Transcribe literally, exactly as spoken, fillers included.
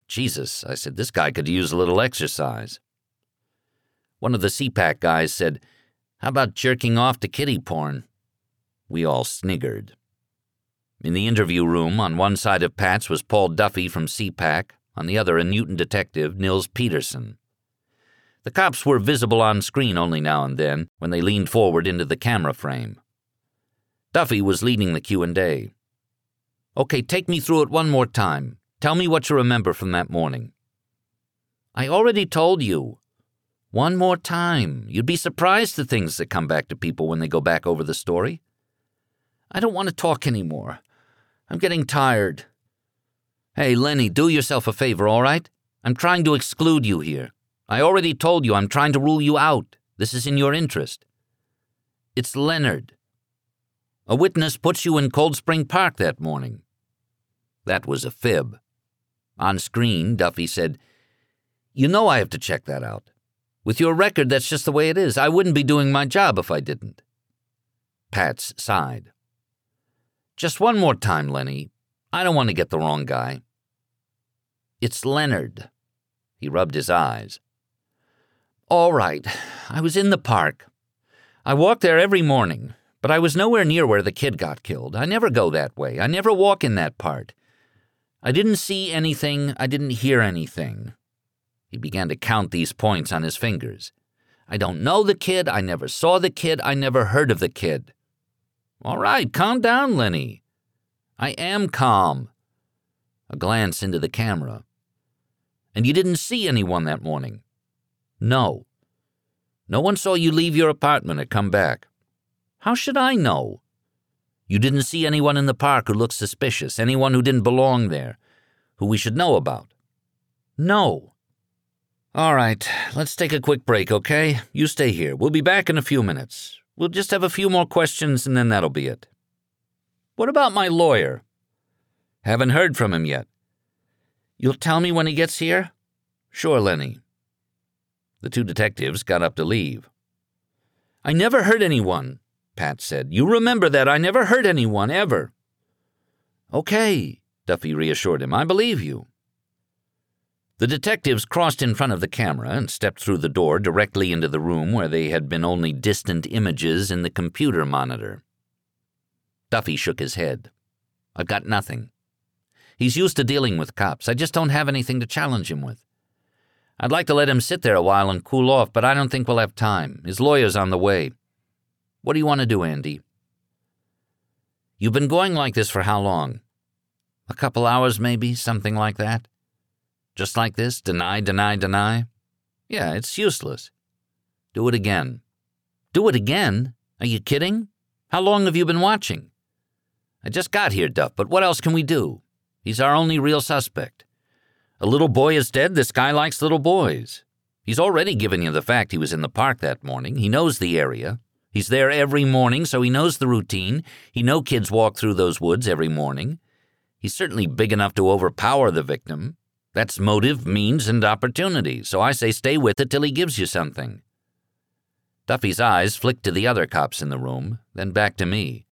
Jesus, I said, this guy could use a little exercise. One of the C PAC guys said, how about jerking off to kiddie porn? We all sniggered. In the interview room, on one side of Pat's was Paul Duffy from C PAC, on the other a Newton detective, Nils Peterson. The cops were visible on screen only now and then when they leaned forward into the camera frame. Duffy was leading the Q and A. Okay, take me through it one more time. Tell me what you remember from that morning. I already told you. One more time. You'd be surprised at things that come back to people when they go back over the story. I don't want to talk anymore. I'm getting tired. Hey, Lenny, do yourself a favor, all right? I'm trying to exclude you here. I already told you I'm trying to rule you out. This is in your interest. It's Leonard. A witness puts you in Cold Spring Park that morning. That was a fib. On screen, Duffy said, You know I have to check that out. With your record, that's just the way it is. I wouldn't be doing my job if I didn't. Pats sighed. Just one more time, Lenny. I don't want to get the wrong guy. It's Leonard. He rubbed his eyes. All right. I was in the park. I walk there every morning, but I was nowhere near where the kid got killed. I never go that way. I never walk in that part. I didn't see anything. I didn't hear anything. He began to count these points on his fingers. I don't know the kid. I never saw the kid. I never heard of the kid. All right, calm down, Lenny. I am calm. A glance into the camera. And you didn't see anyone that morning? No. No one saw you leave your apartment or come back. How should I know? You didn't see anyone in the park who looked suspicious, anyone who didn't belong there, who we should know about? No. All right, let's take a quick break, okay? You stay here. We'll be back in a few minutes. We'll just have a few more questions and then that'll be it. What about my lawyer? Haven't heard from him yet. You'll tell me when he gets here? Sure, Lenny. The two detectives got up to leave. I never hurt anyone, Pat said. You remember that. I never hurt anyone, ever. Okay, Duffy reassured him. I believe you. The detectives crossed in front of the camera and stepped through the door directly into the room where they had been only distant images in the computer monitor. Duffy shook his head. I've got nothing. He's used to dealing with cops. I just don't have anything to challenge him with. I'd like to let him sit there a while and cool off, but I don't think we'll have time. His lawyer's on the way. What do you want to do, Andy? You've been going like this for how long? A couple hours, maybe, something like that. Just like this, deny, deny, deny? Yeah, it's useless. Do it again. Do it again? Are you kidding? How long have you been watching? I just got here, Duff, but what else can we do? He's our only real suspect. A little boy is dead. This guy likes little boys. He's already given you the fact he was in the park that morning. He knows the area. He's there every morning, so he knows the routine. He knows kids walk through those woods every morning. He's certainly big enough to overpower the victim. That's motive, means, and opportunity, so I say stay with it till he gives you something. Duffy's eyes flicked to the other cops in the room, then back to me.